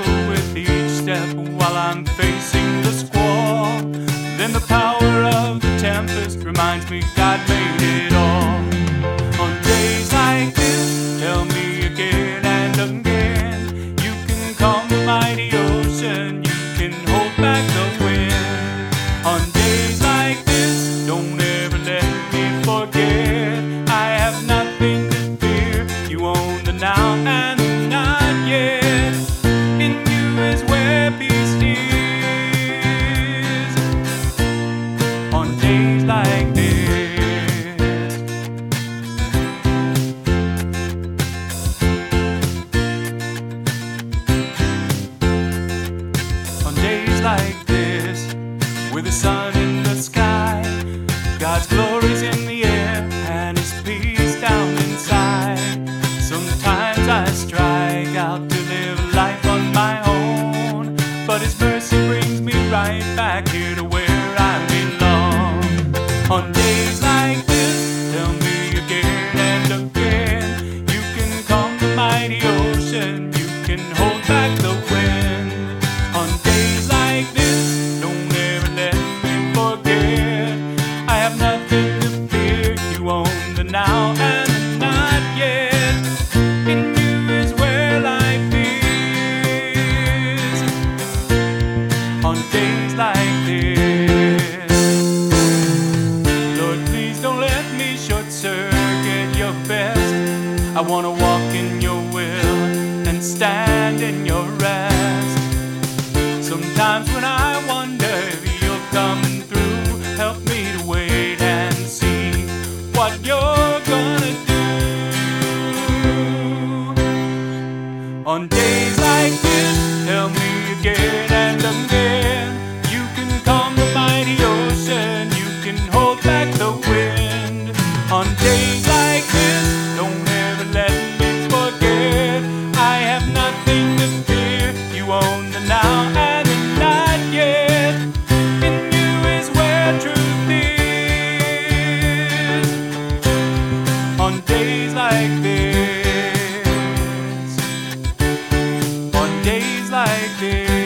sparkle with each step while I'm facing the squall. Then the power of the tempest reminds me God made it all. On days like this, tell me again and again, you can calm the mighty ocean, you can hold back the wind. On days like this, don't ever let me forget, I have nothing to fear, you own the now and the not yet. In you is where peace is. On days like this, on days like this, with the sun in the sky, God's glory's in the air, and His peace down inside. Sometimes I strike out to live life on my own, but His mercy brings me right back here to where I belong. On days like this, tell me again and again, you can calm the mighty ocean, you can hold back the wind. On days like this, don't ever let me forget, I have nothing to fear, you own the now and the not yet. In you is where life is. On days like this, Lord, please don't let me short circuit your best. I wanna walk in your will and stand in your rest. Sometimes when I wonder if you're coming through, help me to wait and see what you're gonna do. On days like this, tell me again and again, you can calm the mighty ocean, you can hold back the wind. On days like this, don't ever let me forget, I have nothing to fear, you own the now and the not yet. In you is where truth is. On days like this, on days like this.